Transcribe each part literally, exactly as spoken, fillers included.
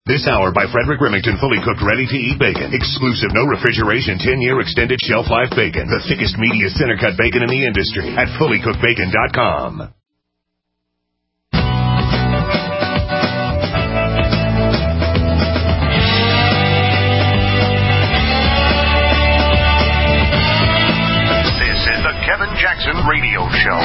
This hour by Frederick Remington, fully cooked, ready-to-eat bacon. Exclusive, no refrigeration, ten-year extended shelf life bacon. The thickest, meatiest center-cut bacon in the industry at fully cooked bacon dot com. This is the Kevin Jackson Radio Show.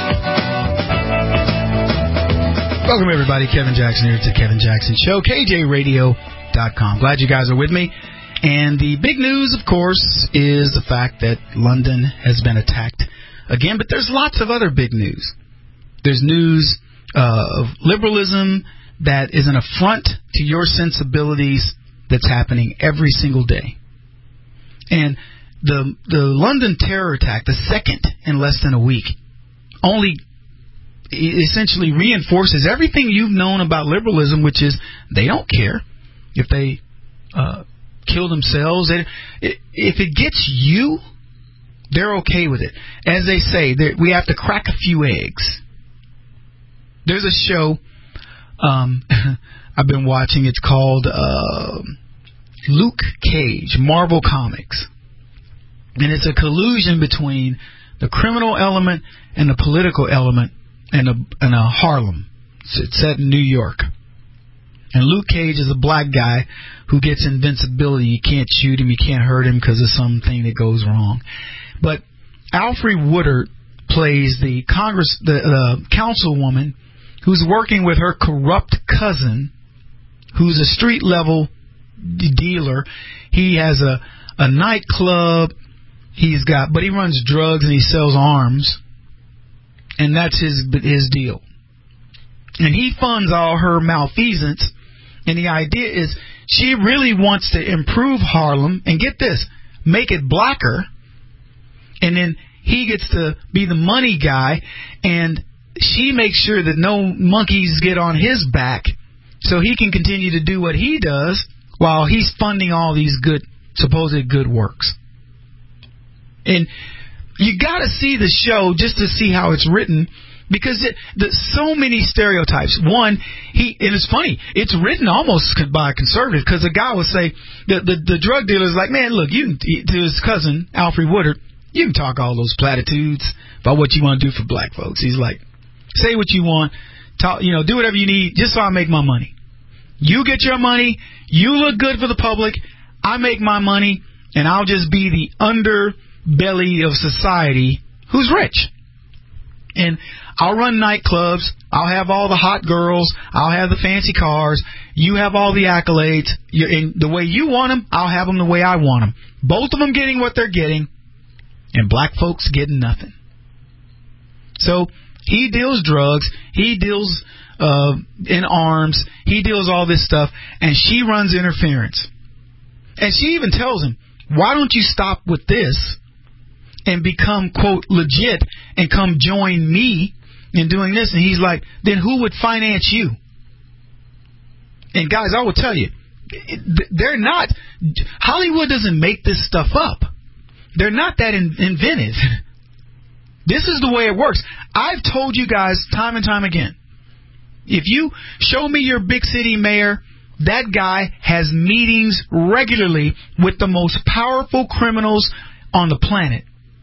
Welcome, everybody. Kevin Jackson here. It's the Kevin Jackson Show, K J radio dot com. Glad you guys are with me. And the big news, of course, is the fact that London has been attacked again. But there's lots of other big news. There's news uh, of liberalism that is an affront to your sensibilities that's happening every single day. And the the London terror attack, the second in less than a week, only essentially reinforces everything you've known about liberalism, which is they don't care if they uh, kill themselves. If it gets you, they're okay with it. As they say, we have to crack a few eggs. There's a show um, I've been watching. It's called uh, Luke Cage, Marvel Comics. And it's a collusion between the criminal element and the political element in a, in a Harlem. It's set in New York. And Luke Cage is a black guy who gets invincibility. You can't shoot him, you can't hurt him because of something that goes wrong. But Alfre Woodard plays the Congress, the uh, councilwoman who's working with her corrupt cousin, who's a street level dealer. He has a a nightclub. He's got, but he runs drugs and he sells arms. And that's his his deal. And he funds all her malfeasance. And the idea is she really wants to improve Harlem. And get this, make it blacker. And then he gets to be the money guy. And she makes sure that no monkeys get on his back. So he can continue to do what he does while he's funding all these good, supposed good works. And you got to see the show just to see how it's written, because it, the, so many stereotypes. One, he and it's funny. It's written almost by a conservative, because a guy will say the, the the drug dealer's like, man, look, you can, to his cousin Alfre Woodard, you can talk all those platitudes about what you want to do for black folks. He's like, say what you want, talk, you know, do whatever you need, just so I make my money. You get your money, you look good for the public. I make my money, and I'll just be the under. belly of society who's rich. And I'll run nightclubs. I'll have all the hot girls. I'll have the fancy cars. You have all the accolades. You're in the way you want them, I'll have them the way I want them. Both of them getting what they're getting, and black folks getting nothing. So he deals drugs. He deals uh, in arms. He deals all this stuff. And she runs interference. And she even tells him, why don't you stop with this and become, quote, legit and come join me in doing this? And he's like, then who would finance you? And guys, I will tell you, they're not, Hollywood doesn't make this stuff up. They're not that in, inventive. This is the way it works. I've told you guys time and time again, if you show me your big city mayor, that guy has meetings regularly with the most powerful criminals on the planet.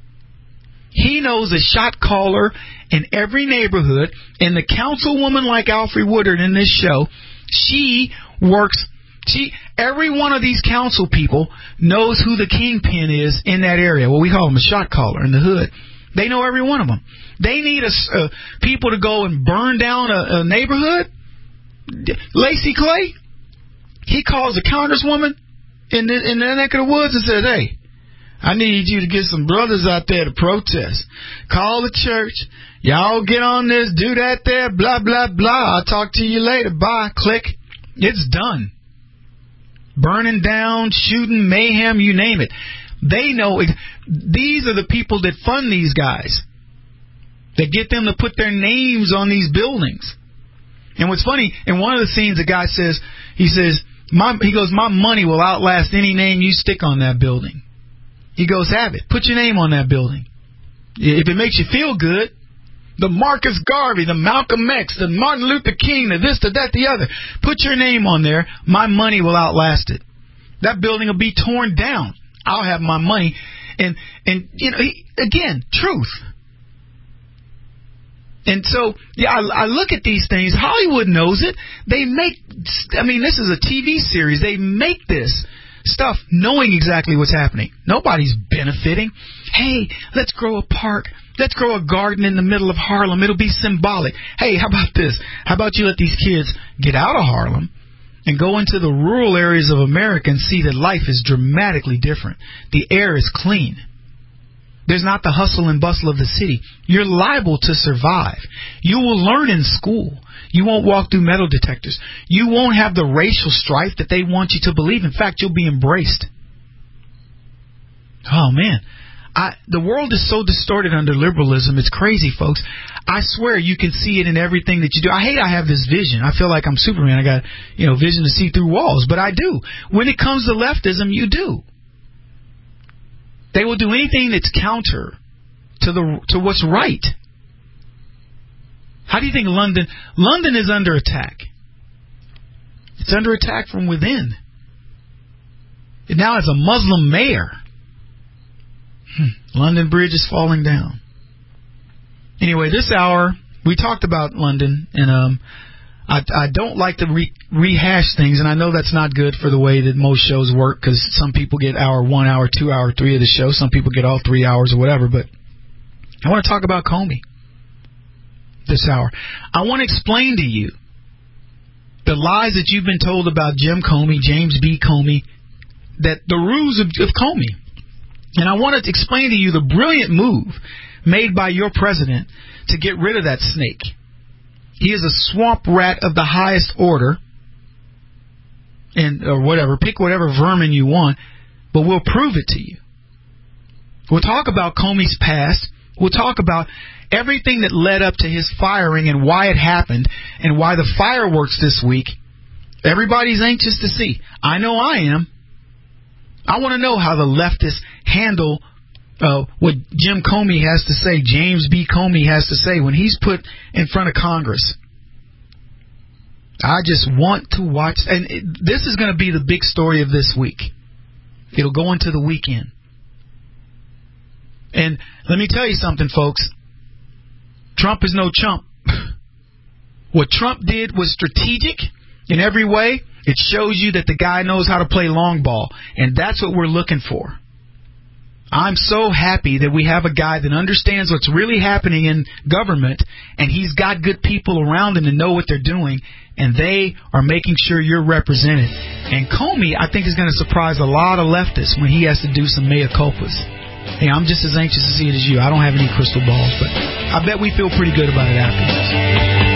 He knows a shot caller in every neighborhood. And the councilwoman like Alfre Woodard in this show, she works, she, every one of these council people knows who the kingpin is in that area. Well, we call him a shot caller in the hood. They know every one of them. They need a, uh, people to go and burn down a, a neighborhood. Lacey Clay, he calls a congresswoman in the, in the neck of the woods and says, hey, I need you to get some brothers out there to protest. Call the church. Y'all get on this, do that there, blah, blah, blah. I'll talk to you later. Bye. Click. It's done. Burning down, shooting, mayhem, you name it. They know it. These are the people that fund these guys, that get them to put their names on these buildings. And what's funny, in one of the scenes, the guy says, he says, my, he goes, my money will outlast any name you stick on that building. He goes, have it. Put your name on that building. If it makes you feel good, the Marcus Garvey, the Malcolm X, the Martin Luther King, the this, the that, the other. Put your name on there. My money will outlast it. That building will be torn down. I'll have my money. And, and you know, again, truth. And so, yeah, I, I look at these things. Hollywood knows it. They make, I mean, this is a T V series. They make this stuff knowing exactly what's happening. Nobody's benefiting. Hey, let's grow a park. Let's grow a garden in the middle of Harlem. It'll be symbolic. Hey, how about this? How about you let these kids get out of Harlem and go into the rural areas of America and see that life is dramatically different. The air is clean. There's not the hustle and bustle of the city. You're liable to survive. You will learn in school. You won't walk through metal detectors. You won't have the racial strife that they want you to believe. In fact, you'll be embraced. Oh, man. I, the world is so distorted under liberalism. It's crazy, folks. I swear you can see it in everything that you do. I hate I have this vision. I feel like I'm Superman. I got, you know, vision to see through walls. But I do. When it comes to leftism, you do. They will do anything that's counter to the to what's right. How do you think London... London is under attack. It's under attack from within. It now has a Muslim mayor. Hmm. London Bridge is falling down. Anyway, this hour, we talked about London, and um, I, I don't like to re- rehash things, and I know that's not good for the way that most shows work, because some people get hour one, hour two, hour three of the show. Some people get all three hours or whatever, but I want to talk about Comey this hour. I want to explain to you the lies that you've been told about Jim Comey, James B. Comey, that the ruse of, of Comey. And I want to explain to you the brilliant move made by your president to get rid of that snake. He is a swamp rat of the highest order, and or whatever. Pick whatever vermin you want, but we'll prove it to you. We'll talk about Comey's past. We'll talk about everything that led up to his firing and why it happened and why the fireworks this week. Everybody's anxious to see. I know I am. I want to know how the leftists handle uh, what Jim Comey has to say, James B. Comey has to say when he's put in front of Congress. I just want to watch. And it, this is going to be the big story of this week. It'll go into the weekend. And let me tell you something, folks. Trump is no chump. What Trump did was strategic in every way. It shows you that the guy knows how to play long ball, and that's what we're looking for. I'm so happy that we have a guy that understands what's really happening in government, and he's got good people around him to know what they're doing, and they are making sure you're represented. And Comey, I think, is going to surprise a lot of leftists when he has to do some mea culpas. Hey, I'm just as anxious to see it as you. I don't have any crystal balls, but I bet we feel pretty good about it afterwards.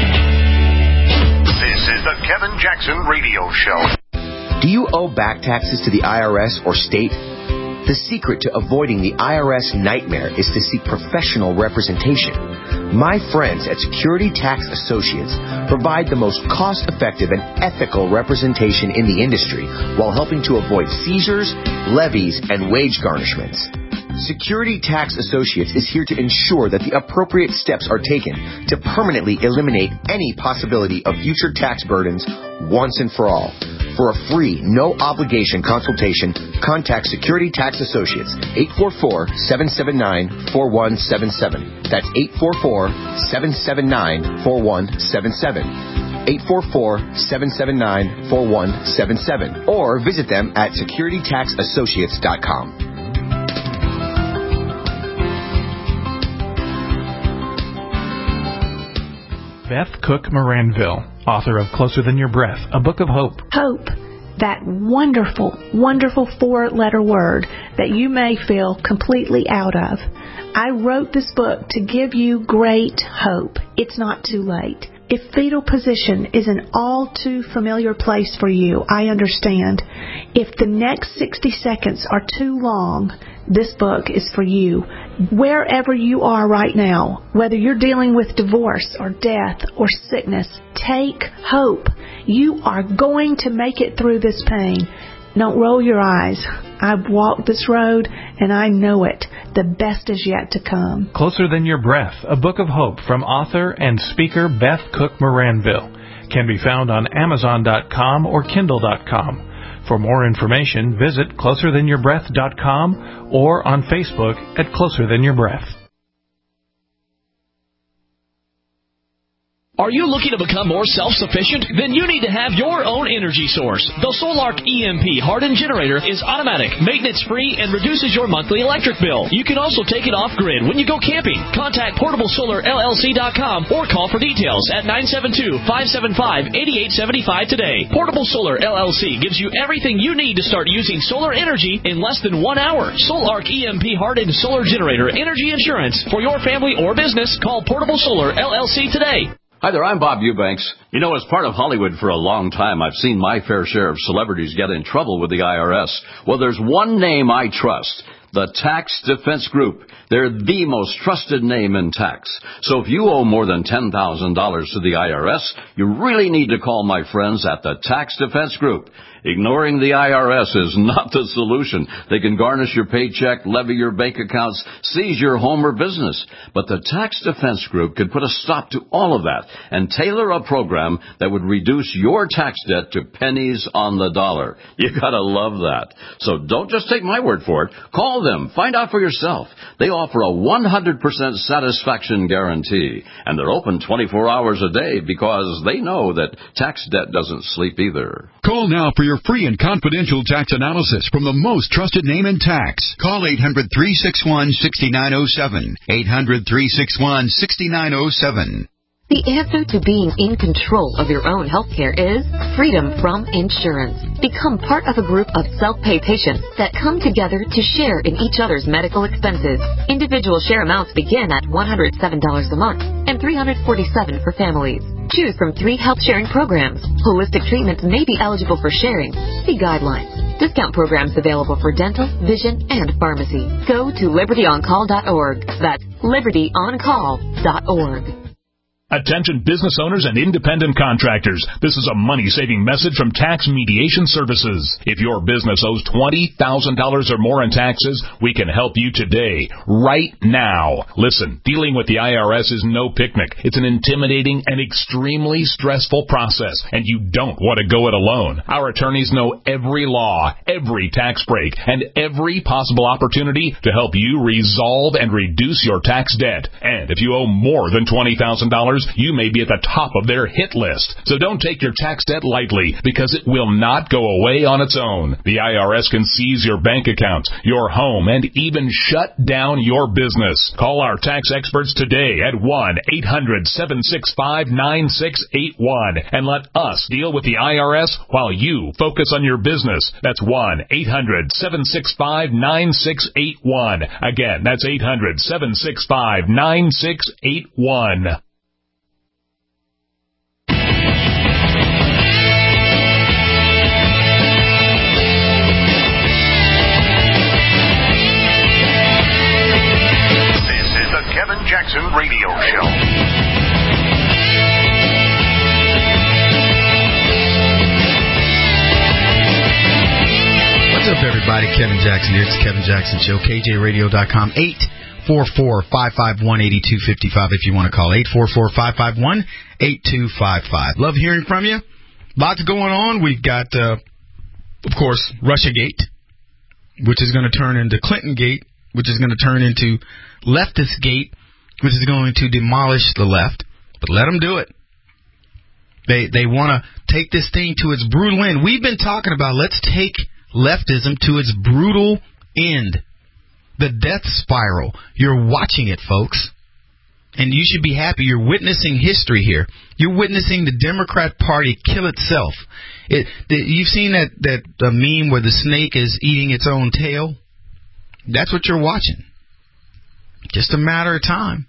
This is the Kevin Jackson Radio Show. Do you owe back taxes to the I R S or state? The secret to avoiding the I R S nightmare is to seek professional representation. My friends at Security Tax Associates provide the most cost-effective and ethical representation in the industry while helping to avoid seizures, levies, and wage garnishments. Security Tax Associates is here to ensure that the appropriate steps are taken to permanently eliminate any possibility of future tax burdens once and for all. For a free, no-obligation consultation, contact Security Tax Associates, eight four four, seven seven nine, four one seven seven. That's eight four four, seven seven nine, four one seven seven. eight four four, seven seven nine, four one seven seven. Or visit them at security tax associates dot com. Beth Cook Moranville, author of Closer Than Your Breath, a book of hope. Hope, that wonderful, wonderful four-letter word that you may feel completely out of. I wrote this book to give you great hope. It's not too late. If fetal position is an all too familiar place for you, I understand. If the next sixty seconds are too long, this book is for you. Wherever you are right now, whether you're dealing with divorce or death or sickness, take hope. You are going to make it through this pain. Don't roll your eyes. I've walked this road, and I know it. The best is yet to come. Closer Than Your Breath, a book of hope from author and speaker Beth Cook Moranville, can be found on Amazon dot com or Kindle dot com. For more information, visit closer than your breath dot com or on Facebook at Closer Than Your Breath. Are you looking to become more self-sufficient? Then you need to have your own energy source. The Solark E M P hardened generator is automatic, maintenance-free, and reduces your monthly electric bill. You can also take it off-grid when you go camping. Contact portable solar L L C dot com or call for details at nine seven two, five seven five, eight eight seven five today. Portable Solar L L C gives you everything you need to start using solar energy in less than one hour. Solark E M P hardened solar generator energy insurance for your family or business. Call Portable Solar L L C today. Hi there, I'm Bob Eubanks. You know, as part of Hollywood for a long time, I've seen my fair share of celebrities get in trouble with the I R S. Well, there's one name I trust. The Tax Defense Group. They're the most trusted name in tax. So if you owe more than ten thousand dollars to the I R S, you really need to call my friends at the Tax Defense Group. Ignoring the I R S is not the solution. They can garnish your paycheck, levy your bank accounts, seize your home or business. But the Tax Defense Group could put a stop to all of that and tailor a program that would reduce your tax debt to pennies on the dollar. You gotta love that. So don't just take my word for it. Call them. Find out for yourself. They offer a one hundred percent satisfaction guarantee. And they're open twenty-four hours a day because they know that tax debt doesn't sleep either. Call now for your free and confidential tax analysis from the most trusted name in tax. Call eight hundred, three six one, six nine zero seven. eight hundred, three six one, six nine zero seven. The answer to being in control of your own health care is freedom from insurance. Become part of a group of self-pay patients that come together to share in each other's medical expenses. Individual share amounts begin at one hundred seven dollars a month and three hundred forty-seven dollars for families. Choose from three health sharing programs. Holistic treatments may be eligible for sharing. See guidelines. Discount programs available for dental, vision, and pharmacy. Go to liberty on call dot org. That's liberty on call dot org. Attention business owners and independent contractors. This is a money-saving message from Tax Mediation Services. If your business owes twenty thousand dollars or more in taxes, we can help you today, right now. Listen, dealing with the I R S is no picnic. It's an intimidating and extremely stressful process, and you don't want to go it alone. Our attorneys know every law, every tax break, and every possible opportunity to help you resolve and reduce your tax debt. And if you owe more than twenty thousand dollars, you may be at the top of their hit list. So don't take your tax debt lightly, because it will not go away on its own. The I R S can seize your bank accounts, your home, and even shut down your business. Call our tax experts today at one eight hundred, seven six five, nine six eight one and let us deal with the I R S while you focus on your business. That's one eight hundred, seven six five, nine six eight one. Again, that's eight hundred, seven six five, nine six eight one. Kevin Jackson Radio Show. What's up, everybody? Kevin Jackson here. It's the Kevin Jackson Show. K J radio dot com. eight four four, five five one, eight two five five if you want to call. eight four four, five five one, eight two five five. Love hearing from you. Lots going on. We've got, uh, of course, Russiagate, which is going to turn into Clintongate, which is going to turn into Leftist Gate, which is going to demolish the left. But let them do it. They they want to take this thing to its brutal end. We've been talking about let's take leftism to its brutal end. The death spiral. You're watching it, folks. And you should be happy. You're witnessing history here. You're witnessing the Democrat Party kill itself. It, the, you've seen that, that uh, meme where the snake is eating its own tail? That's what you're watching. Just a matter of time.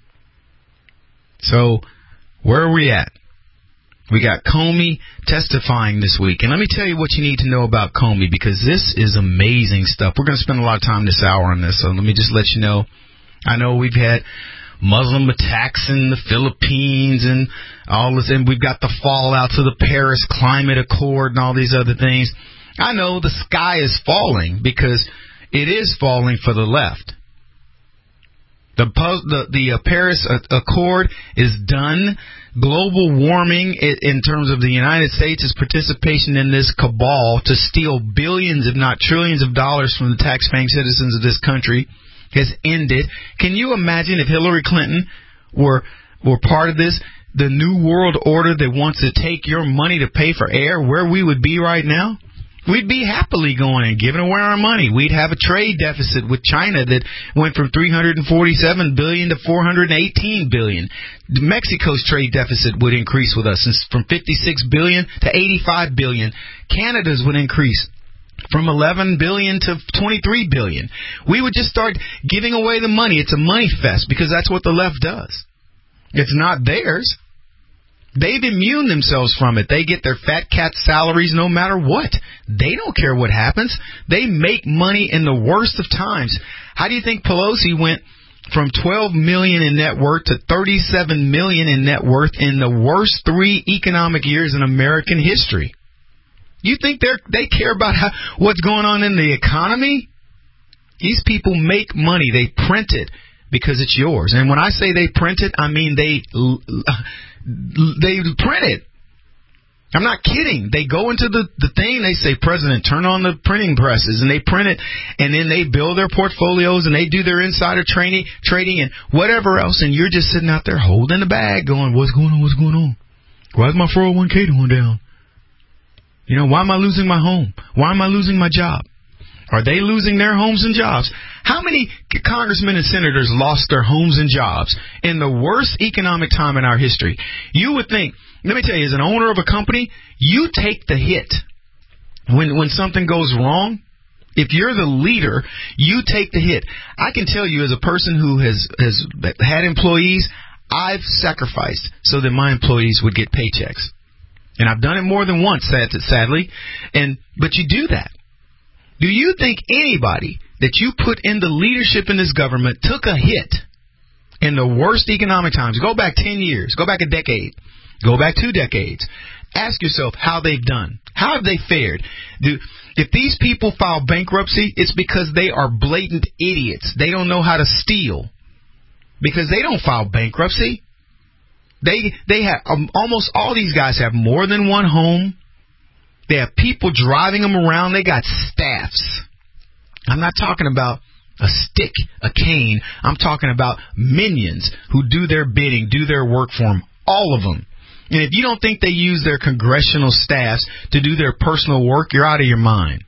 So, where are we at? We got Comey testifying this week. And let me tell you what you need to know about Comey, because this is amazing stuff. We're going to spend a lot of time this hour on this, so let me just let you know. I know we've had Muslim attacks in the Philippines and all this, and we've got the fallout to the Paris Climate Accord and all these other things. I know the sky is falling because it is falling for the left. The the, the uh, Paris Accord is done. Global warming, in terms of the United States' participation in this cabal to steal billions, if not trillions of dollars from the taxpaying citizens of this country, has ended. Can you imagine if Hillary Clinton were were part of this, the new world order that wants to take your money to pay for air, where we would be right now? We'd be happily going and giving away our money. We'd have a trade deficit with China that went from three hundred forty-seven billion dollars to four hundred eighteen billion dollars. Mexico's trade deficit would increase with us from fifty-six billion dollars to eighty-five billion dollars. Canada's would increase from eleven billion dollars to twenty-three billion dollars. We would just start giving away the money. It's a money fest because that's what the left does. It's not theirs. They've immune themselves from it. They get their fat cat salaries no matter what. They don't care what happens. They make money in the worst of times. How do you think Pelosi went from twelve million dollars in net worth to thirty-seven million dollars in net worth in the worst three economic years in American history? You think they they care about how, what's going on in the economy? These people make money. They print it because it's yours. And when I say they print it, I mean they they print it. I'm not kidding. They go into the, the thing, they say, President, turn on the printing presses, and they print it, and then they build their portfolios, and they do their insider training, trading and whatever else, and you're just sitting out there holding the bag going, what's going on, what's going on? Why is my four oh one k going down? You know, why am I losing my home? Why am I losing my job? Are they losing their homes and jobs? How many congressmen and senators lost their homes and jobs in the worst economic time in our history? You would think, let me tell you, as an owner of a company, you take the hit. When when something goes wrong, if you're the leader, you take the hit. I can tell you, as a person who has, has had employees, I've sacrificed so that my employees would get paychecks. And I've done it more than once, sadly. And but you do that. Do you think anybody that you put in the leadership in this government took a hit in the worst economic times? Go back ten years. Go back a decade. Go back two decades. Ask yourself how they've done. How have they fared? Do, if these people file bankruptcy, it's because they are blatant idiots. They don't know how to steal. Because they don't file bankruptcy. They they have um, almost all these guys have more than one home. They have people driving them around. They got staffs. I'm not talking about a stick, a cane. I'm talking about minions who do their bidding, do their work for them, all of them. And if you don't think they use their congressional staffs to do their personal work, you're out of your mind.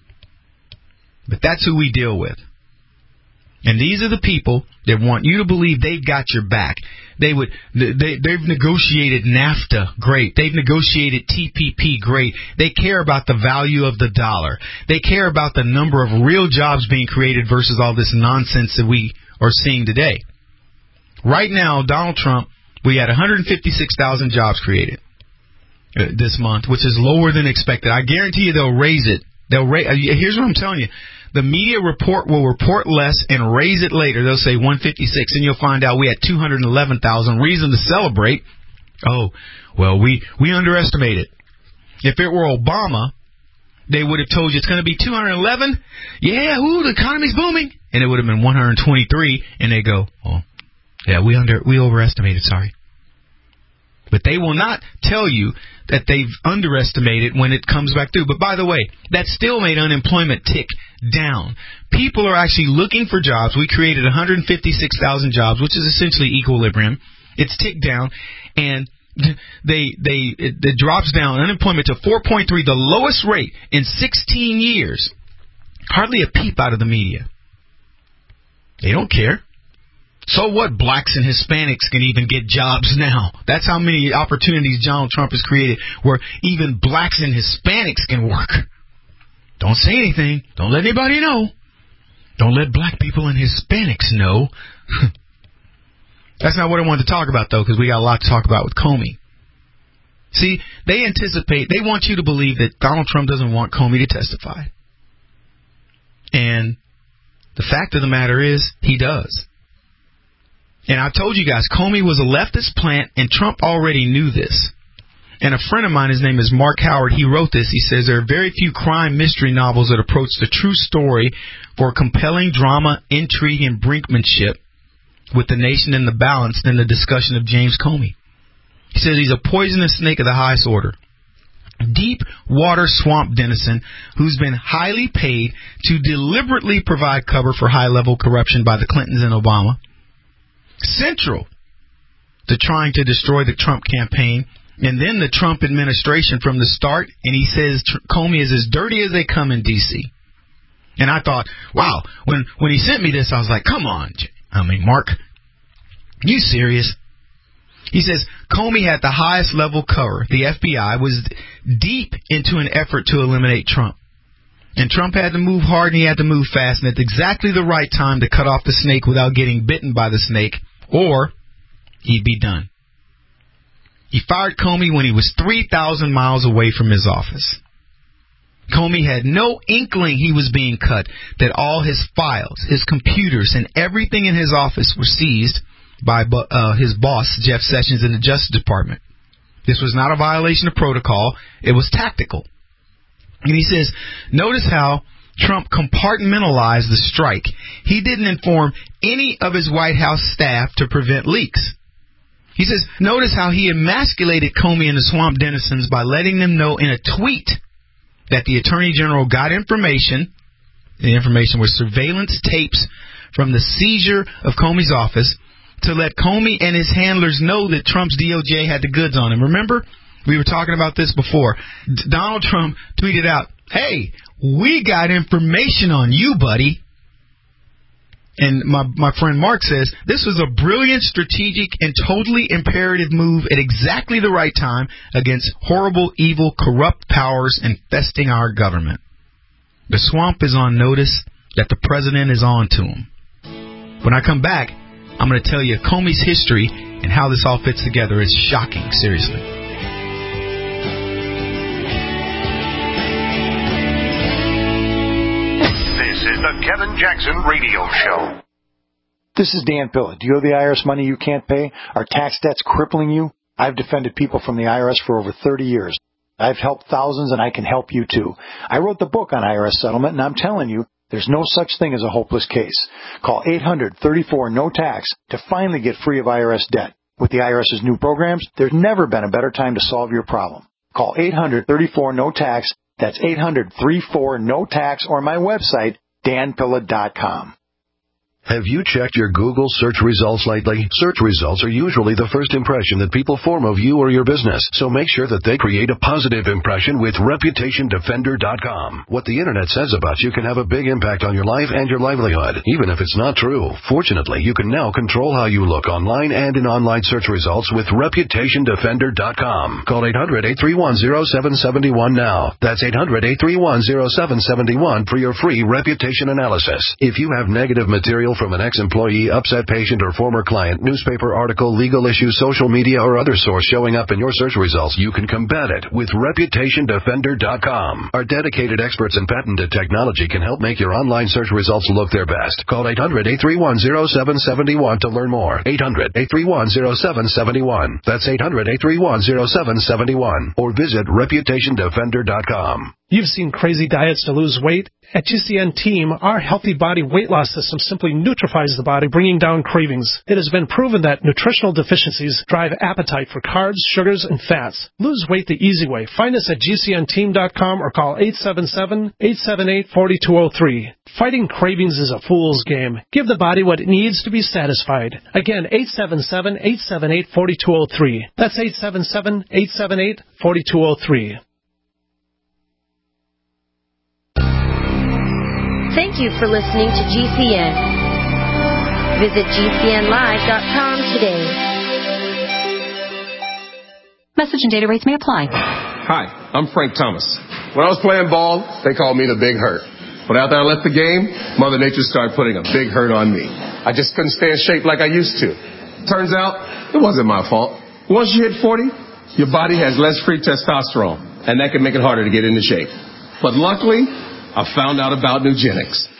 But that's who we deal with. And these are the people that want you to believe they've got your back. They would, they, they've negotiated NAFTA, great. They've negotiated T P P, great. They care about the value of the dollar. They care about the number of real jobs being created versus all this nonsense that we are seeing today. Right now, Donald Trump, we had one hundred fifty-six thousand jobs created this month, which is lower than expected. I guarantee you they'll raise it. They'll raise. Here's what I'm telling you. The media report will report less and raise it later. They'll say one hundred fifty-six, and you'll find out we had two hundred eleven thousand. Reason to celebrate. Oh, well, we, we underestimated. If it were Obama, they would have told you it's going to be two hundred eleven. Yeah, ooh, the economy's booming. And it would have been one hundred twenty-three, and they go, oh, yeah, we under we overestimated, sorry. But they will not tell you that they've underestimated when it comes back through. But by the way, that still made unemployment tick down. People are actually looking for jobs. We created one hundred fifty-six thousand jobs, which is essentially equilibrium. It's ticked down, and they they it, it drops down unemployment to four point three, the lowest rate in sixteen years. Hardly a peep out of the media. They don't care. So what? Blacks and Hispanics can even get jobs now. That's how many opportunities Donald Trump has created where even blacks and Hispanics can work. Don't say anything. Don't let anybody know. Don't let black people and Hispanics know. That's not what I wanted to talk about, though, because we got a lot to talk about with Comey. See, they anticipate, they want you to believe that Donald Trump doesn't want Comey to testify. And the fact of the matter is, he does. And I told you guys, Comey was a leftist plant, and Trump already knew this. And a friend of mine, his name is Mark Howard, he wrote this. He says, there are very few crime mystery novels that approach the true story for compelling drama, intrigue, and brinkmanship with the nation in the balance than the discussion of James Comey. He says he's a poisonous snake of the highest order. Deep water swamp denizen who's been highly paid to deliberately provide cover for high-level corruption by the Clintons and Obama. Central to trying to destroy the Trump campaign and then the Trump administration from the start. And he says Comey is as dirty as they come in D C. And I thought, wow, when, when he sent me this, I was like, come on, I mean, Mark, you serious? He says Comey had the highest level cover. The F B I was deep into an effort to eliminate Trump. And Trump had to move hard and he had to move fast. And at exactly the right time to cut off the snake without getting bitten by the snake, or he'd be done. He fired Comey when he was three thousand miles away from his office. Comey had no inkling he was being cut, that all his files, his computers, and everything in his office were seized by uh, his boss, Jeff Sessions, in the Justice Department. This was not a violation of protocol. It was tactical. And he says, notice how Trump compartmentalized the strike. He didn't inform any of his White House staff to prevent leaks. He says, notice how he emasculated Comey and the swamp denizens by letting them know in a tweet that the Attorney General got information. The information was surveillance tapes from the seizure of Comey's office, to let Comey and his handlers know that Trump's D O J had the goods on him. Remember, we were talking about this before. D- Donald Trump tweeted out, hey, we got information on you, buddy. And my, my friend Mark says, this was a brilliant, strategic, and totally imperative move at exactly the right time against horrible, evil, corrupt powers infesting our government. The swamp is on notice that the president is on to him. When I come back, I'm going to tell you Comey's history and how this all fits together. It's shocking, seriously. This is the Kevin Jackson Radio Show. This is Dan Pilla. Do you owe the I R S money you can't pay? Are tax debts crippling you? I've defended people from the I R S for over thirty years. I've helped thousands, and I can help you, too. I wrote the book on I R S settlement, and I'm telling you, there's no such thing as a hopeless case. Call eight hundred thirty-four no tax to finally get free of I R S debt. With the IRS's new programs, there's never been a better time to solve your problem. Call eight hundred thirty-four no tax. That's eight hundred thirty-four no tax, or my website, dan pilla dot com. Have you checked your Google search results lately? Search results are usually the first impression that people form of you or your business, so make sure that they create a positive impression with reputation defender dot com. What the Internet says about you can have a big impact on your life and your livelihood, even if it's not true. Fortunately, you can now control how you look online and in online search results with reputation defender dot com. Call eight hundred, eight three one, zero seven seven one now. That's eight hundred, eight three one, zero seven seven one for your free reputation analysis. If you have negative material from an ex-employee, upset patient, or former client, newspaper article, legal issue, social media, or other source showing up in your search results, you can combat it with reputation defender dot com. Our dedicated experts in patented technology can help make your online search results look their best. Call eight hundred, eight three one, zero seven seven one to learn more. eight hundred, eight three one, zero seven seven one. That's eight hundred, eight three one, zero seven seven one. Or visit reputation defender dot com. You've seen crazy diets to lose weight. At G C N Team, our Healthy Body Weight Loss System simply neutralizes the body, bringing down cravings. It has been proven that nutritional deficiencies drive appetite for carbs, sugars, and fats. Lose weight the easy way. Find us at G C N team dot com or call eight seven seven, eight seven eight, four two zero three. Fighting cravings is a fool's game. Give the body what it needs to be satisfied. Again, eight seven seven, eight seven eight, four two zero three. That's eight seven seven, eight seven eight, four two zero three. Thank you for listening to G C N. Visit G C N live dot com today. Message and data rates may apply. Hi, I'm Frank Thomas. When I was playing ball, they called me the Big Hurt. But after I left the game, Mother Nature started putting a big hurt on me. I just couldn't stay in shape like I used to. Turns out, it wasn't my fault. Once you hit forty, your body has less free testosterone, and that can make it harder to get into shape. But luckily, I found out about Nugenics.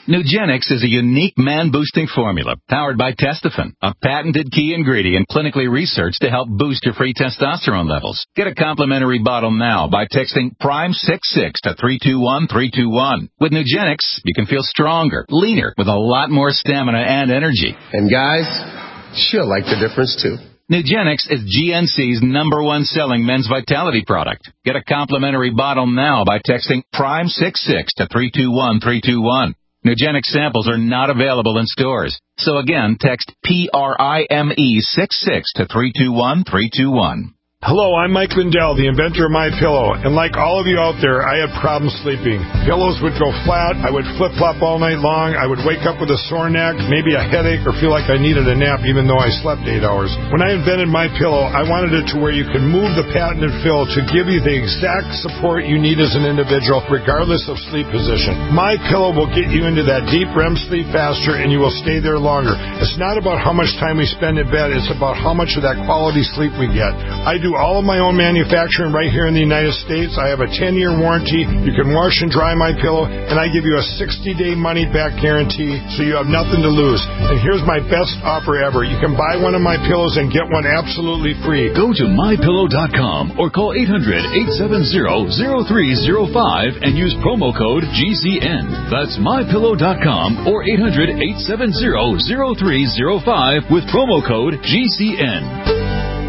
Nugenix is a unique man-boosting formula powered by Testofen, a patented key ingredient clinically researched to help boost your free testosterone levels. Get a complimentary bottle now by texting prime six six to three two one three two one. With Nugenix, you can feel stronger, leaner, with a lot more stamina and energy. And guys, she'll like the difference too. Nugenix is G N C's number one selling men's vitality product. Get a complimentary bottle now by texting prime six six to three two one three two one. Nugenix samples are not available in stores. So again, text P R I M E six six to three two one three two one. Hello, I'm Mike Lindell, the inventor of MyPillow, and like all of you out there, I had problems sleeping. Pillows would go flat, I would flip-flop all night long, I would wake up with a sore neck, maybe a headache, or feel like I needed a nap even though I slept eight hours. When I invented MyPillow, I wanted it to where you can move the patented fill to give you the exact support you need as an individual, regardless of sleep position. MyPillow will get you into that deep R E M sleep faster, and you will stay there longer. It's not about how much time we spend in bed, it's about how much of that quality sleep we get. I do all of my own manufacturing right here in the United States. I have a ten-year warranty. You can wash and dry my pillow, and I give you a sixty-day money-back guarantee, so you have nothing to lose. And here's my best offer ever. You can buy one of my pillows and get one absolutely free. Go to my pillow dot com or call eight hundred, eight seven zero, zero three zero five and use promo code G C N. That's my pillow dot com or eight hundred, eight seven zero, zero three zero five with promo code G C N.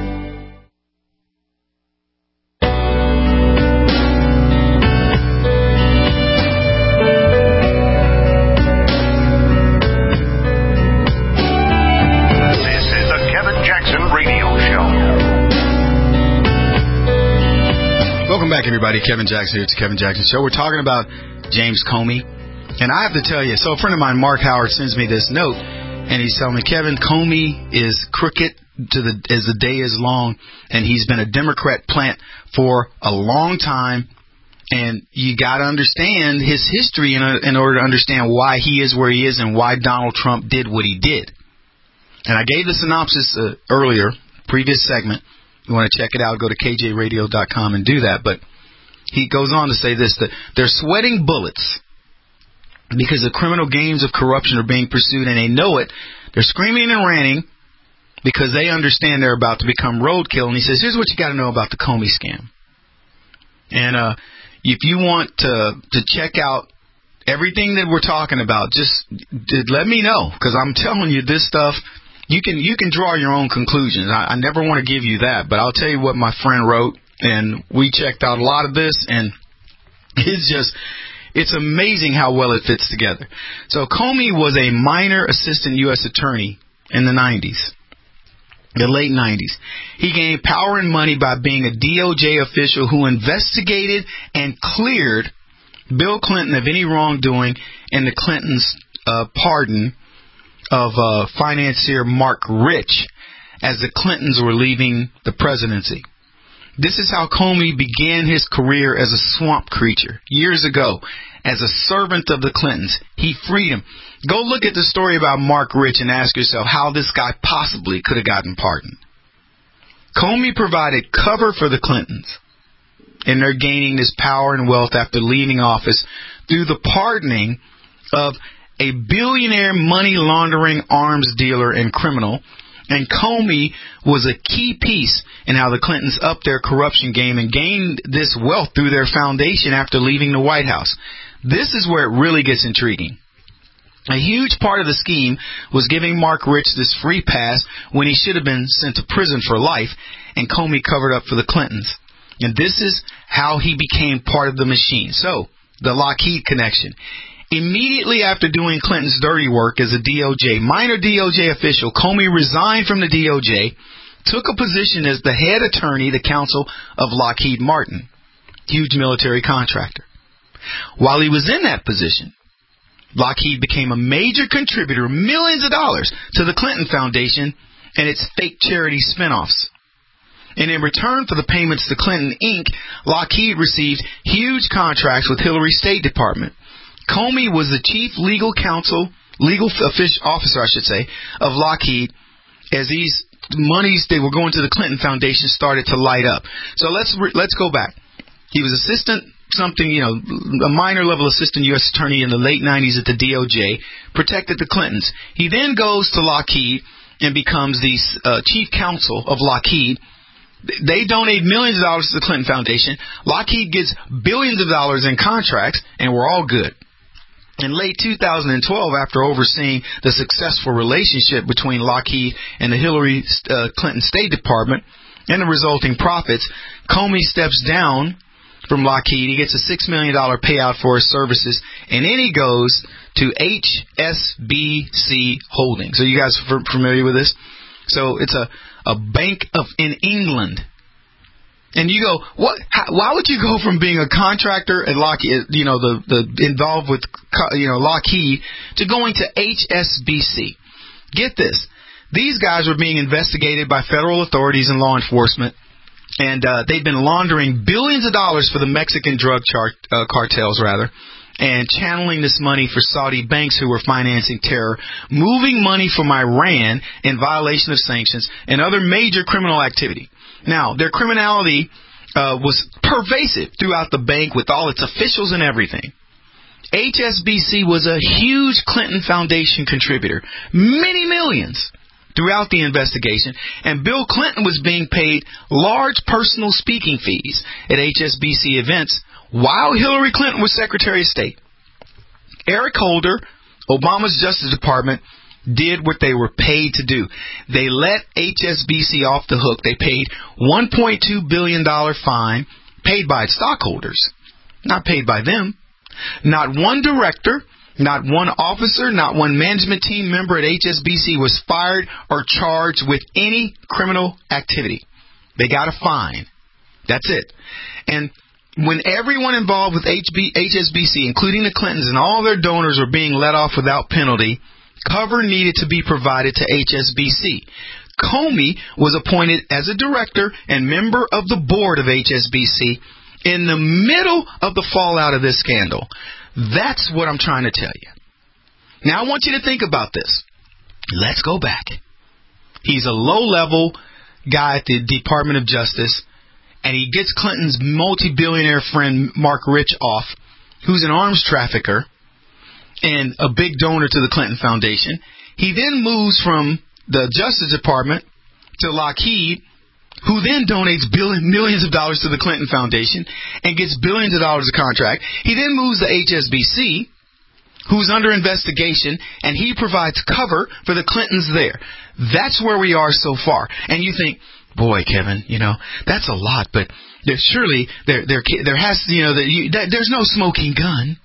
Everybody, Kevin Jackson here. It's the Kevin Jackson Show. We're talking about James Comey, and I have to tell you, so a friend of mine, Mark Howard, sends me this note, and he's telling me, Kevin, Comey is crooked to the as the day is long, and he's been a Democrat plant for a long time, and you got to understand his history in, a, in order to understand why he is where he is and why Donald Trump did what he did. And I gave the synopsis uh, earlier, previous segment. You want to check it out, go to K J radio dot com and do that, but he goes on to say this, that they're sweating bullets because the criminal games of corruption are being pursued, and they know it. They're screaming and ranting because they understand they're about to become roadkill. And he says, here's what you got to know about the Comey scam. And uh, if you want to, to check out everything that we're talking about, just, just let me know, because I'm telling you this stuff, you can you can draw your own conclusions. I, I never want to give you that, but I'll tell you what my friend wrote. And we checked out a lot of this, and it's just, it's amazing how well it fits together. So Comey was a minor assistant U S attorney in the nineties, the late nineties. He gained power and money by being a D O J official who investigated and cleared Bill Clinton of any wrongdoing in the Clintons' uh, pardon of uh, financier Mark Rich as the Clintons were leaving the presidency. This is how Comey began his career as a swamp creature years ago, as a servant of the Clintons. He freed him. Go look at the story about Mark Rich and ask yourself how this guy possibly could have gotten pardoned. Comey provided cover for the Clintons in their gaining this power and wealth after leaving office through the pardoning of a billionaire money laundering arms dealer and criminal. And Comey was a key piece in how the Clintons upped their corruption game and gained this wealth through their foundation after leaving the White House. This is where it really gets intriguing. A huge part of the scheme was giving Mark Rich this free pass when he should have been sent to prison for life, and Comey covered up for the Clintons. And this is how he became part of the machine. So, the Lockheed connection. Immediately after doing Clinton's dirty work as a D O J, minor D O J official, Comey resigned from the D O J, took a position as the head attorney, the counsel of Lockheed Martin, huge military contractor. While he was in that position, Lockheed became a major contributor, millions of dollars, to the Clinton Foundation and its fake charity spinoffs. And in return for the payments to Clinton Incorporated, Lockheed received huge contracts with Hillary's State Department. Comey was the chief legal counsel, legal officer, I should say, of Lockheed as these monies that were going to the Clinton Foundation started to light up. So let's let's go back. He was assistant something, you know, a minor level assistant U S attorney in the late nineties at the D O J, protected the Clintons. He then goes to Lockheed and becomes the uh, chief counsel of Lockheed. They donate millions of dollars to the Clinton Foundation. Lockheed gets billions of dollars in contracts, and we're all good. In late two thousand twelve, after overseeing the successful relationship between Lockheed and the Hillary uh, Clinton State Department and the resulting profits, Comey steps down from Lockheed. He gets a six million dollars payout for his services, and then he goes to H S B C Holdings. Are you guys f- familiar with this? So it's a, a bank of in England. And you go, what? How, why would you go from being a contractor at Lockheed, you know, the, the involved with, you know, Lockheed, to going to H S B C? Get this. These guys were being investigated by federal authorities and law enforcement, and uh, they've been laundering billions of dollars for the Mexican drug char- uh, cartels, rather, and channeling this money for Saudi banks who were financing terror, moving money from Iran in violation of sanctions, and other major criminal activity. Now, their criminality uh, was pervasive throughout the bank with all its officials and everything. H S B C was a huge Clinton Foundation contributor, many millions throughout the investigation, and Bill Clinton was being paid large personal speaking fees at H S B C events while Hillary Clinton was Secretary of State. Eric Holder, Obama's Justice Department, did what they were paid to do. They let H S B C off the hook. They paid one point two billion dollars fine, paid by its stockholders, not paid by them. Not one director, not one officer, not one management team member at H S B C was fired or charged with any criminal activity. They got a fine. That's it. And when everyone involved with H S B C, including the Clintons and all their donors, were being let off without penalty, cover needed to be provided to H S B C. Comey was appointed as a director and member of the board of H S B C in the middle of the fallout of this scandal. That's what I'm trying to tell you. Now I want you to think about this. Let's go back. He's a low-level guy at the Department of Justice, and he gets Clinton's multi-billionaire friend Mark Rich off, who's an arms trafficker and a big donor to the Clinton Foundation. He then moves from the Justice Department to Lockheed, who then donates billion, millions of dollars to the Clinton Foundation and gets billions of dollars of contract. He then moves to H S B C, who's under investigation, and he provides cover for the Clintons there. That's where we are so far. And you think, boy, Kevin, you know, that's a lot, but there surely there there there has you know that you, that, there's no smoking gun.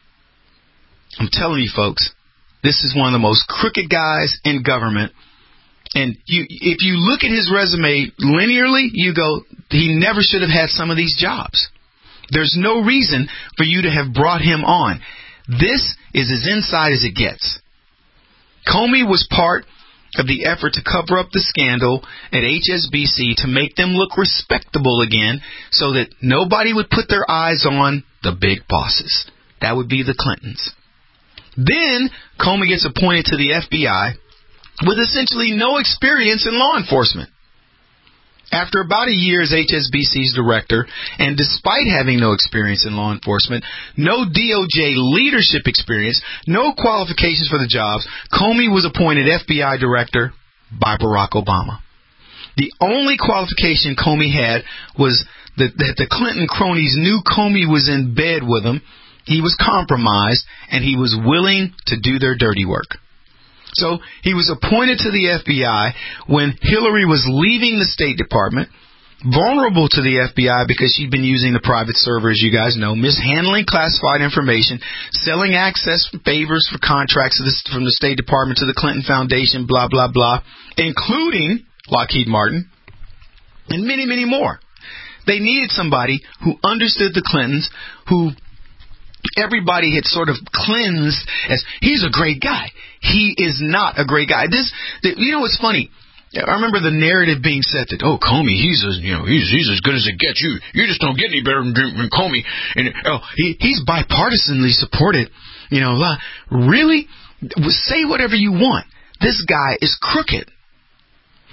I'm telling you, folks, this is one of the most crooked guys in government. And you, if you look at his resume linearly, you go, he never should have had some of these jobs. There's no reason for you to have brought him on. This is as inside as it gets. Comey was part of the effort to cover up the scandal at H S B C to make them look respectable again so that nobody would put their eyes on the big bosses. That would be the Clintons. Then Comey gets appointed to the F B I with essentially no experience in law enforcement. After about a year as H S B C's director, and despite having no experience in law enforcement, no D O J leadership experience, no qualifications for the jobs, Comey was appointed F B I director by Barack Obama. The only qualification Comey had was that, that the Clinton cronies knew Comey was in bed with them, he was compromised, and he was willing to do their dirty work. So he was appointed to the F B I when Hillary was leaving the State Department, vulnerable to the F B I because she'd been using the private server, as you guys know, mishandling classified information, selling access favors for contracts from the State Department to the Clinton Foundation, blah, blah, blah, including Lockheed Martin, and many, many more. They needed somebody who understood the Clintons, who everybody had sort of cleansed as, he's a great guy. He is not a great guy. This, you know what's funny? I remember the narrative being set that, oh, Comey, he's as, you know, he's, he's as good as it gets. You, you just don't get any better than, than Comey. And, oh, he, he's bipartisanly supported. You know, uh, really? Say whatever you want. This guy is crooked.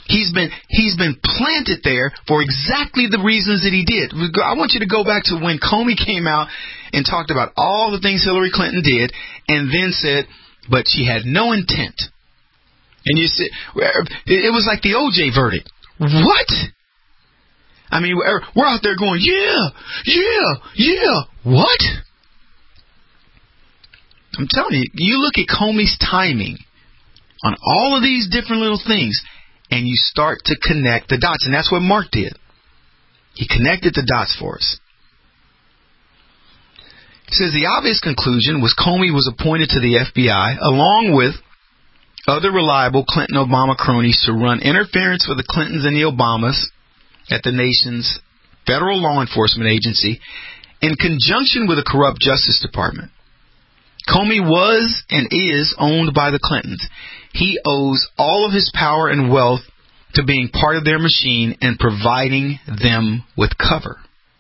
He's been he's been planted there for exactly the reasons that he did. I want you to go back to when Comey came out and talked about all the things Hillary Clinton did, and then said, but she had no intent. And you said it was like the O J verdict. What? I mean, we're, we're out there going, yeah, yeah, yeah. What? I'm telling you, you look at Comey's timing on all of these different little things, and you start to connect the dots. And that's what Mark did. He connected the dots for us. He says the obvious conclusion was Comey was appointed to the F B I along with other reliable Clinton-Obama cronies to run interference with the Clintons and the Obamas at the nation's federal law enforcement agency in conjunction with a corrupt Justice Department. Comey was and is owned by the Clintons. He owes all of his power and wealth to being part of their machine and providing them with cover.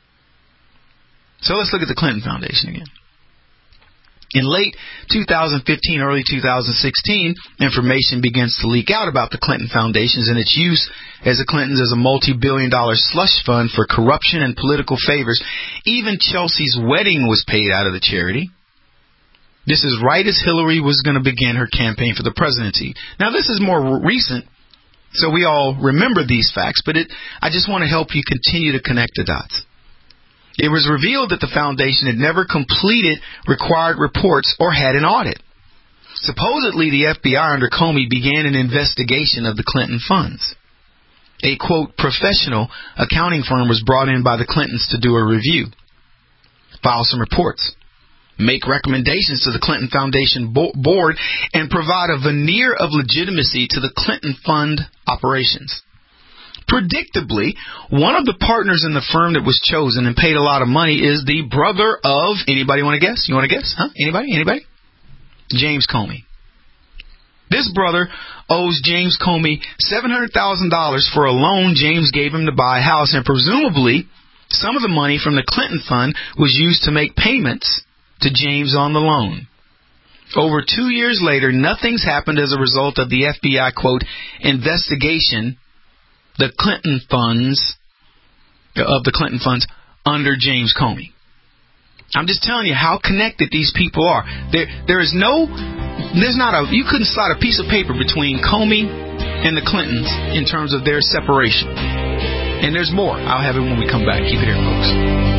So let's look at the Clinton Foundation again. In late two thousand fifteen, early two thousand sixteen, information begins to leak out about the Clinton Foundations and its use as the Clintons as a multi-billion dollar slush fund for corruption and political favors. Even Chelsea's wedding was paid out of the charity. This is right as Hillary was going to begin her campaign for the presidency. Now, this is more recent, so we all remember these facts, but it, I just want to help you continue to connect the dots. It was revealed that the foundation had never completed required reports or had an audit. Supposedly, the F B I under Comey began an investigation of the Clinton funds. A, quote, professional accounting firm was brought in by the Clintons to do a review, file some reports, make recommendations to the Clinton Foundation bo- board, and provide a veneer of legitimacy to the Clinton fund operations. Predictably, one of the partners in the firm that was chosen and paid a lot of money is the brother of, anybody want to guess? You want to guess? Huh? Anybody? Anybody? James Comey. This brother owes James Comey seven hundred thousand dollars for a loan James gave him to buy a house, and presumably some of the money from the Clinton fund was used to make payments to James on the loan. Over two years later, nothing's happened as a result of the F B I, quote, investigation the Clinton funds, of the Clinton funds under James Comey. I'm just telling you how connected these people are. There, there is no, there's not a, you couldn't slide a piece of paper between Comey and the Clintons in terms of their separation. And there's more. I'll have it when we come back. Keep it here, folks.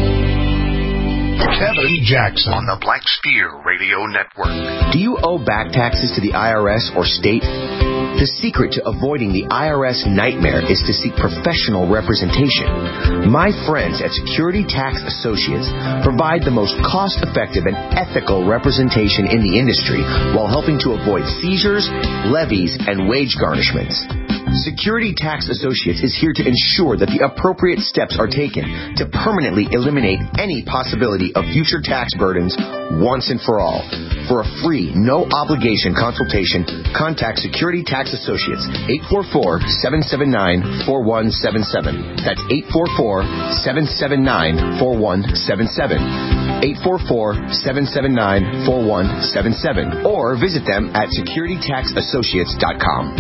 Kevin Jackson on the Black Steer Radio Network. Do you owe back taxes to the I R S or state? The secret to avoiding the I R S nightmare is to seek professional representation. My friends at Security Tax Associates provide the most cost-effective and ethical representation in the industry while helping to avoid seizures, levies, and wage garnishments. Security Tax Associates is here to ensure that the appropriate steps are taken to permanently eliminate any possibility of future tax burdens once and for all. For a free, no-obligation consultation, contact Security Tax Associates, eight four four, seven seven nine, four one seven seven. That's eight four four, seven seven nine, four one seven seven. eight four four, seven seven nine, four one seven seven. Or visit them at security tax associates dot com.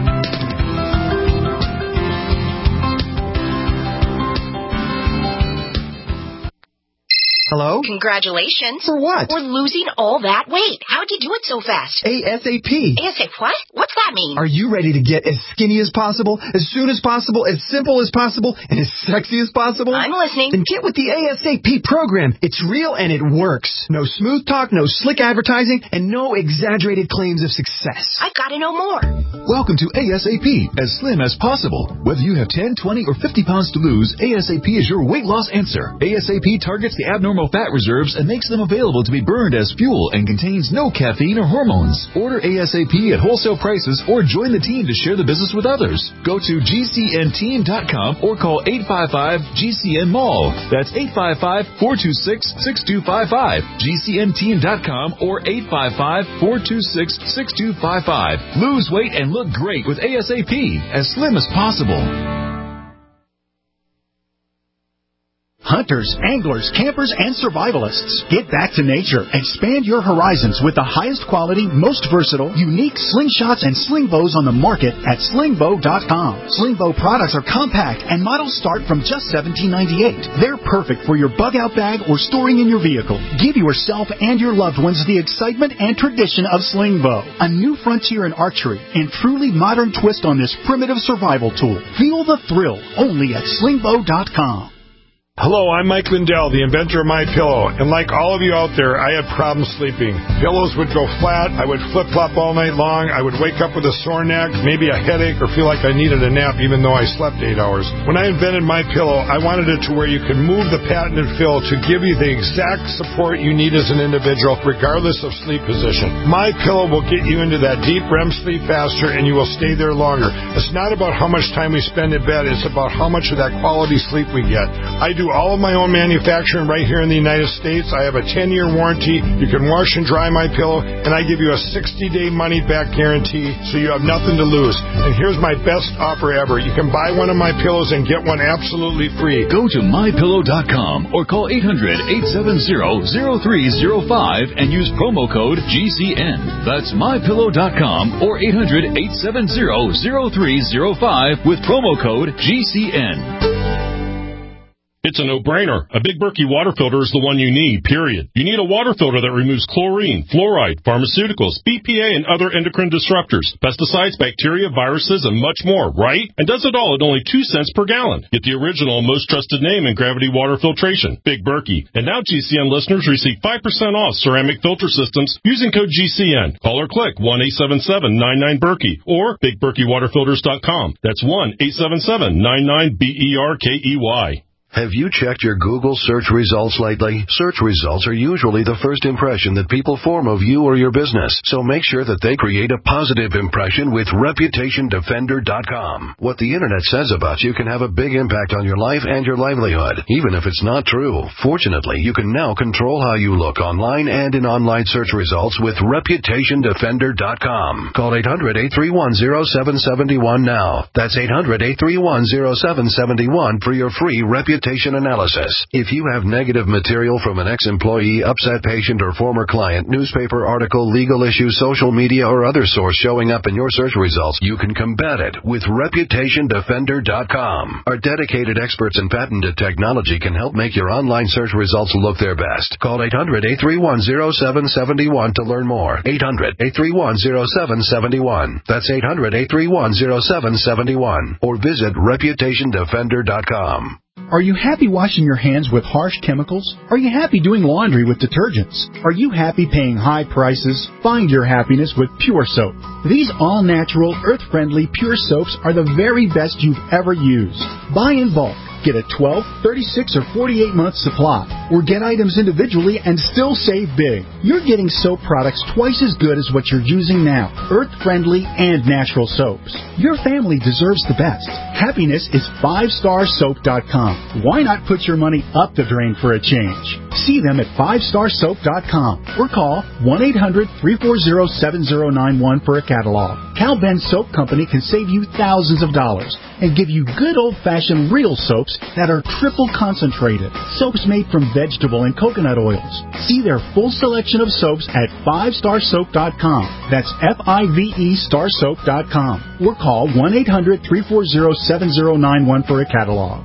Hello? Congratulations. For what? For losing all that weight. How'd you do it so fast? ASAP. ASAP what? What's that mean? Are you ready to get as skinny as possible, as soon as possible, as simple as possible, and as sexy as possible? I'm listening. Then get with the ASAP program. It's real and it works. No smooth talk, no slick advertising, and no exaggerated claims of success. I've got to know more. Welcome to ASAP, as slim as possible. Whether you have ten, twenty, or fifty pounds to lose, ASAP is your weight loss answer. ASAP targets the abnormal fat reserves and makes them available to be burned as fuel and contains no caffeine or hormones. Order ASAP at wholesale prices or join the team to share the business with others. Go to G C N team dot com or call eight five five G C N Mall. That's eight five five, four two six, six two five five. G C N team dot com or eight five five, four two six, six two five five. Lose weight and look great with ASAP, as slim as possible. Hunt hunters, anglers, campers, and survivalists. Get back to nature. Expand your horizons with the highest quality, most versatile, unique slingshots and sling bows on the market at sling bow dot com. Sling bow products are compact and models start from just seventeen ninety-eight. They're perfect for your bug out bag or storing in your vehicle. Give yourself and your loved ones the excitement and tradition of sling bow, a new frontier in archery and truly modern twist on this primitive survival tool. Feel the thrill only at sling bow dot com. Hello, I'm Mike Lindell, the inventor of MyPillow, and like all of you out there, I had problems sleeping. Pillows would go flat, I would flip-flop all night long, I would wake up with a sore neck, maybe a headache, or feel like I needed a nap even though I slept eight hours. When I invented MyPillow, I wanted it to where you could move the patented fill to give you the exact support you need as an individual, regardless of sleep position. MyPillow will get you into that deep R E M sleep faster, and you will stay there longer. It's not about how much time we spend in bed, it's about how much of that quality sleep we get. I do all of my own manufacturing right here in the United States. I have a ten-year warranty. You can wash and dry my pillow, and I give you a sixty-day money-back guarantee, so you have nothing to lose. And here's my best offer ever. You can buy one of my pillows and get one absolutely free. Go to my pillow dot com or call eight hundred, eight seven zero, zero three zero five and use promo code G C N. That's my pillow dot com or eight hundred, eight seven zero, zero three zero five with promo code G C N. It's a no-brainer. A Big Berkey water filter is the one you need, period. You need a water filter that removes chlorine, fluoride, pharmaceuticals, B P A, and other endocrine disruptors, pesticides, bacteria, viruses, and much more, right? And does it all at only two cents per gallon. Get the original, most trusted name in gravity water filtration, Big Berkey. And now G C N listeners receive five percent off ceramic filter systems using code G C N. Call or click one eight seven seven, nine nine, Berkey or big berkey water filters dot com. That's one eight seven seven, nine nine, B E R K E Y. Have you checked your Google search results lately? Search results are usually the first impression that people form of you or your business, so make sure that they create a positive impression with reputation defender dot com. What the internet says about you can have a big impact on your life and your livelihood, even if it's not true. Fortunately, you can now control how you look online and in online search results with reputation defender dot com. Call eight hundred, eight three one, zero seven seven one now. That's eight hundred, eight three one, zero seven seven one for your free reputation analysis. If you have negative material from an ex-employee, upset patient, or former client, newspaper article, legal issue, social media, or other source showing up in your search results, you can combat it with reputation defender dot com. Our dedicated experts in patented technology can help make your online search results look their best. Call eight hundred, eight three one, zero seven seven one to learn more. eight hundred, eight three one, zero seven seven one. That's eight hundred, eight three one, zero seven seven one. Or visit reputation defender dot com. Are you happy washing your hands with harsh chemicals? Are you happy doing laundry with detergents? Are you happy paying high prices? Find your happiness with Pure Soap. These all-natural, earth-friendly Pure Soaps are the very best you've ever used. Buy in bulk. Get a twelve, thirty-six, or forty-eight month supply, or get items individually and still save big. You're getting soap products twice as good as what you're using now. Earth-friendly and natural soaps. Your family deserves the best. Happiness is five star soap dot com. Why not put your money up the drain for a change? See them at five star soap dot com or call one eight hundred, three four zero, seven zero nine one for a catalog. Cal Ben Soap Company can save you thousands of dollars and give you good old-fashioned real soaps that are triple concentrated. Soaps made from vegetable and coconut oils. See their full selection of soaps at five star soap dot com. That's F I V E star soap dot com. Or call one eight hundred, three four zero, seven zero nine one for a catalog.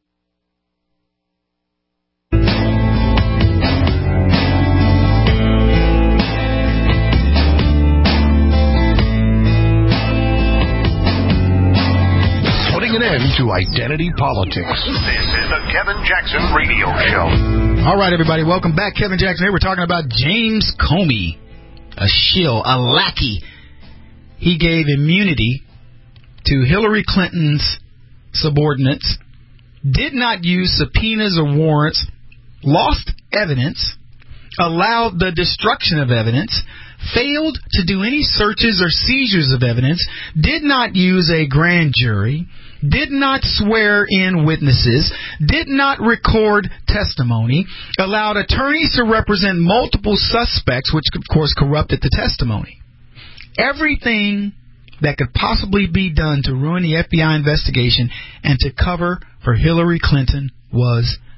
To identity politics. This is the Kevin Jackson Radio Show. All right, everybody, welcome back. Kevin Jackson here. We're talking about James Comey, a shill, a lackey. He gave immunity to Hillary Clinton's subordinates, did not use subpoenas or warrants, lost evidence, allowed the destruction of evidence, failed to do any searches or seizures of evidence, did not use a grand jury, did not swear in witnesses, did not record testimony, allowed attorneys to represent multiple suspects, which of course corrupted the testimony. Everything that could possibly be done to ruin the F B I investigation and to cover for Hillary Clinton was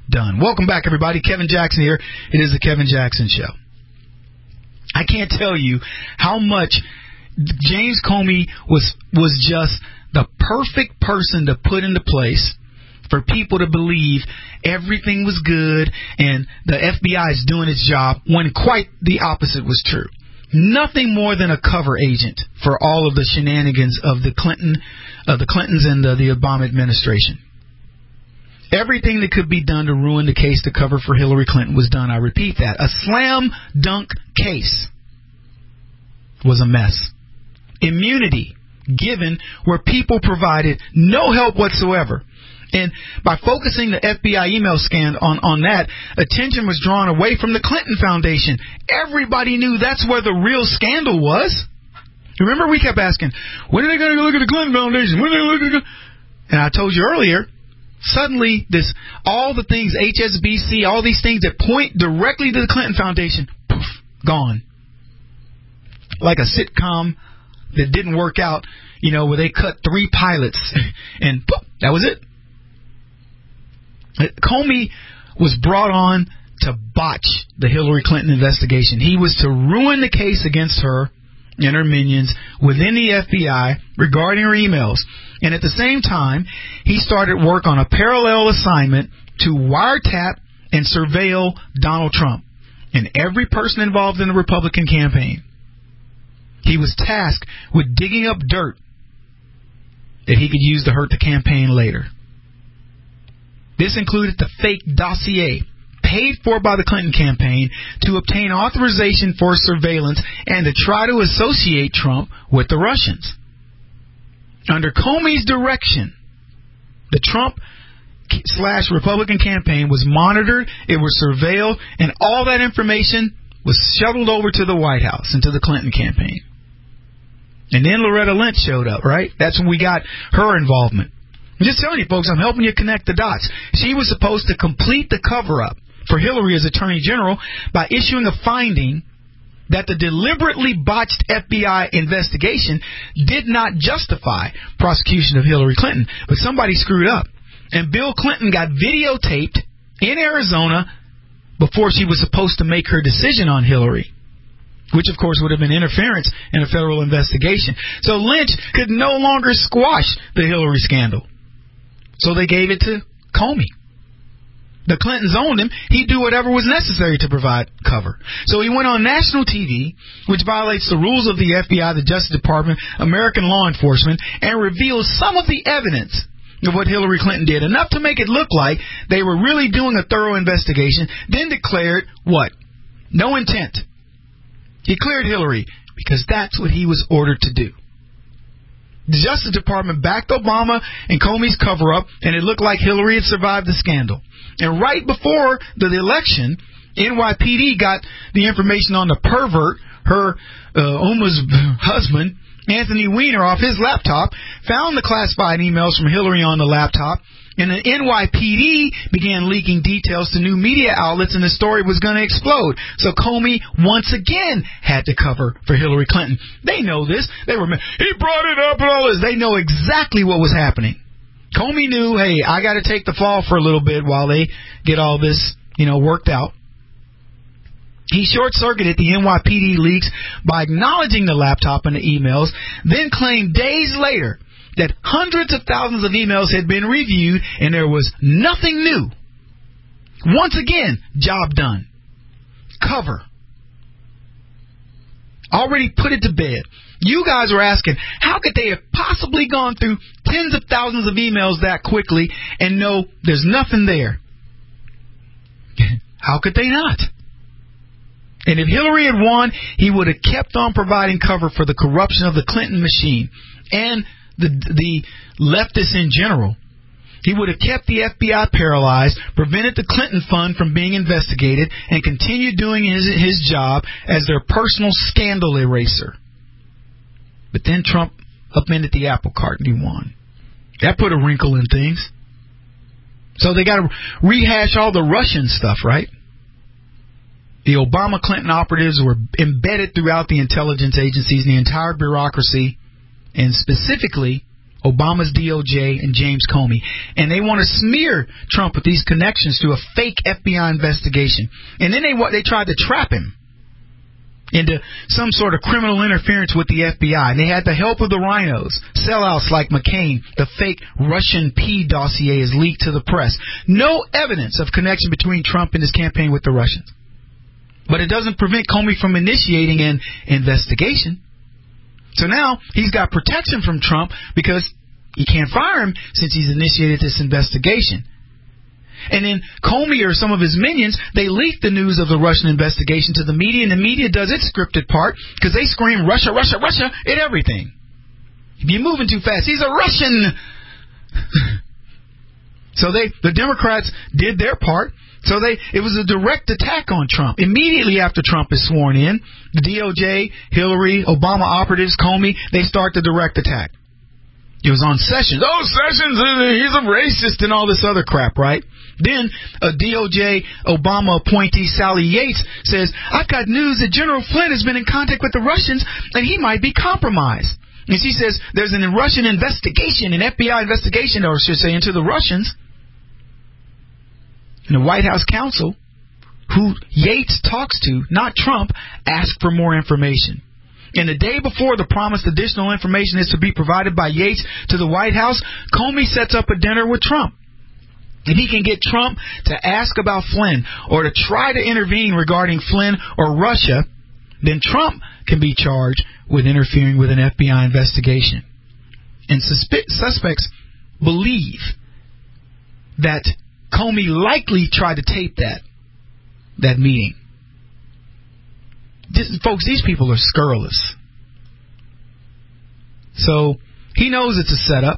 done. Welcome back, everybody. Kevin Jackson here. It is the Kevin Jackson Show. I can't tell you how much James Comey was was just the perfect person to put into place for people to believe everything was good and the F B I is doing its job, when quite the opposite was true. Nothing more than a cover agent for all of the shenanigans of the Clinton, of the Clintons and the, the Obama administration. Everything that could be done to ruin the case to cover for Hillary Clinton was done. I repeat that. A slam dunk case was a mess. Immunity given where people provided no help whatsoever. And by focusing the F B I email scan on, on that, attention was drawn away from the Clinton Foundation. Everybody knew that's where the real scandal was. Remember, we kept asking, when are they going to look at the Clinton Foundation? When are they going to look at? And I told you earlier, suddenly this, all the things, H S B C, all these things that point directly to the Clinton Foundation, poof, gone. Like a sitcom that didn't work out, you know, where they cut three pilots and poof, that was it. Comey was brought on to botch the Hillary Clinton investigation. He was to ruin the case against her and her minions within the F B I regarding her emails. And at the same time, he started work on a parallel assignment to wiretap and surveil Donald Trump and every person involved in the Republican campaign. He was tasked with digging up dirt that he could use to hurt the campaign later. This included the fake dossier paid for by the Clinton campaign to obtain authorization for surveillance and to try to associate Trump with the Russians. Under Comey's direction, the Trump slash Republican campaign was monitored, it was surveilled, and all that information was shuttled over to the White House and to the Clinton campaign. And then Loretta Lynch showed up, right? That's when we got her involvement. I'm just telling you, folks, I'm helping you connect the dots. She was supposed to complete the cover-up for Hillary as Attorney General by issuing a finding that the deliberately botched F B I investigation did not justify prosecution of Hillary Clinton, but somebody screwed up. And Bill Clinton got videotaped in Arizona before she was supposed to make her decision on Hillary, which, of course, would have been interference in a federal investigation. So Lynch could no longer squash the Hillary scandal. So they gave it to Comey. The Clintons owned him. He'd do whatever was necessary to provide cover. So he went on national T V, which violates the rules of the F B I, the Justice Department, American law enforcement, and reveals some of the evidence of what Hillary Clinton did, enough to make it look like they were really doing a thorough investigation, then declared what? No intent. He cleared Hillary because that's what he was ordered to do. The Justice Department backed Obama and Comey's cover-up, and it looked like Hillary had survived the scandal. And right before the election, N Y P D got the information on the pervert, her uh, Uma's husband, Anthony Weiner, off his laptop, found the classified emails from Hillary on the laptop, and the N Y P D began leaking details to new media outlets, and the story was going to explode. So Comey once again had to cover for Hillary Clinton. They know this. They were, he brought it up and all this. They know exactly what was happening. Comey knew, hey, I got to take the fall for a little bit while they get all this, you know, worked out. He short-circuited the N Y P D leaks by acknowledging the laptop and the emails, then claimed days later that hundreds of thousands of emails had been reviewed and there was nothing new. Once again, job done. Cover. Already put it to bed. You guys were asking, how could they have possibly gone through tens of thousands of emails that quickly and know there's nothing there? How could they not? And if Hillary had won, he would have kept on providing cover for the corruption of the Clinton machine and the the leftists in general. He would have kept the F B I paralyzed, prevented the Clinton fund from being investigated, and continued doing his, his job as their personal scandal eraser. But then Trump upended the apple cart and he won. That put a wrinkle in things. So they got to rehash all the Russian stuff, right? The Obama-Clinton operatives were embedded throughout the intelligence agencies and the entire bureaucracy, and specifically Obama's D O J, and James Comey. And they want to smear Trump with these connections to a fake F B I investigation. And then they they tried to trap him into some sort of criminal interference with the F B I. And they had the help of the rhinos, sellouts like McCain. The fake Russian P dossier is leaked to the press. No evidence of connection between Trump and his campaign with the Russians. But it doesn't prevent Comey from initiating an investigation. So now he's got protection from Trump because he can't fire him since he's initiated this investigation. And then Comey or some of his minions, they leak the news of the Russian investigation to the media, and the media does its scripted part because they scream Russia, Russia, Russia at everything. If you're moving too fast, he's a Russian. So they, the Democrats did their part. So they, it was a direct attack on Trump. Immediately after Trump is sworn in, the D O J, Hillary, Obama operatives, Comey, they start the direct attack. It was on Sessions. Oh, Sessions, he's a racist and all this other crap, right? Then a D O J Obama appointee, Sally Yates, says, I've got news that General Flynn has been in contact with the Russians and he might be compromised. And she says there's an Russian investigation, an F B I investigation, or I should say, into the Russians. And the White House counsel, who Yates talks to, not Trump, asked for more information. And the day before the promised additional information is to be provided by Yates to the White House, Comey sets up a dinner with Trump. If he can get Trump to ask about Flynn or to try to intervene regarding Flynn or Russia, then Trump can be charged with interfering with an F B I investigation. And suspe- suspects believe that Comey likely tried to tape that that meeting. This, folks, these people are scurrilous. So he knows it's a setup,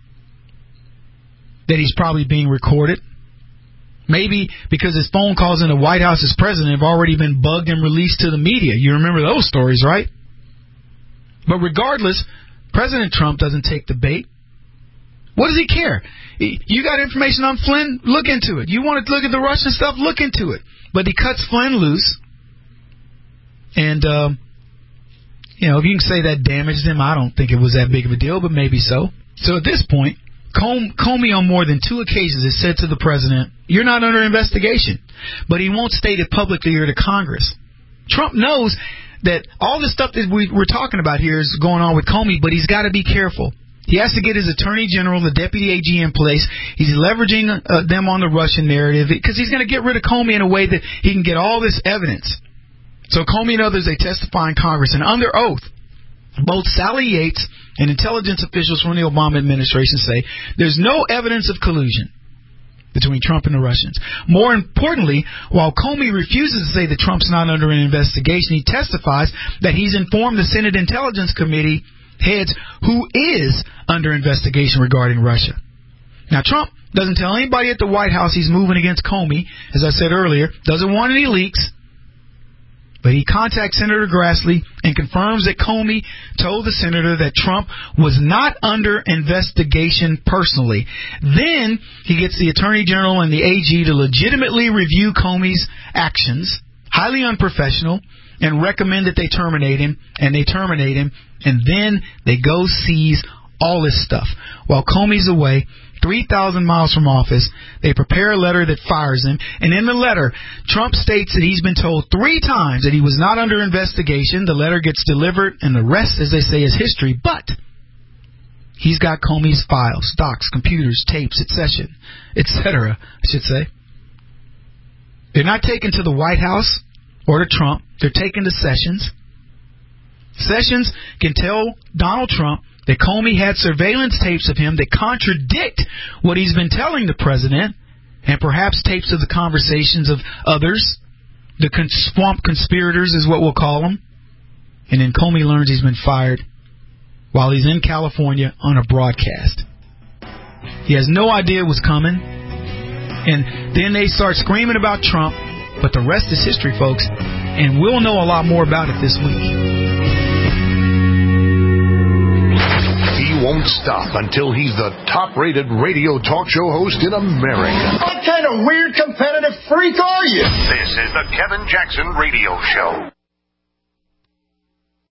that he's probably being recorded. Maybe because his phone calls in the White House as president have already been bugged and released to the media. You remember those stories, right? But regardless, President Trump doesn't take the bait. What does he care? You got information on Flynn? Look into it. You want to look at the Russian stuff? Look into it. But he cuts Flynn loose. And, uh, you know, if you can say that damaged him, I don't think it was that big of a deal, but maybe so. So at this point, Com- Comey on more than two occasions has said to the president, you're not under investigation. But he won't state it publicly or to Congress. Trump knows that all the stuff that we, we're talking about here is going on with Comey, but he's got to be careful. He has to get his attorney general, the deputy A G in place. He's leveraging uh, them on the Russian narrative because he's going to get rid of Comey in a way that he can get all this evidence. So Comey and others, they testify in Congress. And under oath, both Sally Yates and intelligence officials from the Obama administration say there's no evidence of collusion between Trump and the Russians. More importantly, while Comey refuses to say that Trump's not under an investigation, he testifies that he's informed the Senate Intelligence Committee heads who is under investigation regarding Russia. Now, Trump doesn't tell anybody at the White House he's moving against Comey, as I said earlier, doesn't want any leaks. But he contacts Senator Grassley and confirms that Comey told the senator that Trump was not under investigation personally. Then he gets the Attorney General and the A G to legitimately review Comey's actions, highly unprofessional, and recommend that they terminate him, and they terminate him, and then they go seize all this stuff. While Comey's away, three thousand miles from office, they prepare a letter that fires him, and in the letter, Trump states that he's been told three times that he was not under investigation. The letter gets delivered, and the rest, as they say, is history, but he's got Comey's files, docs, computers, tapes, et cetera, et cetera, I should say. They're not taken to the White House or to Trump. They're taken to Sessions. Sessions can tell Donald Trump that Comey had surveillance tapes of him that contradict what he's been telling the president, and perhaps tapes of the conversations of others. The con- swamp conspirators is what we'll call them. And then Comey learns he's been fired while he's in California on a broadcast. He has no idea what's coming. And then they start screaming about Trump, but the rest is history, folks. And we'll know a lot more about it this week. He won't stop until he's the top-rated radio talk show host in America. What kind of weird competitive freak are you? This is the Kevin Jackson Radio Show.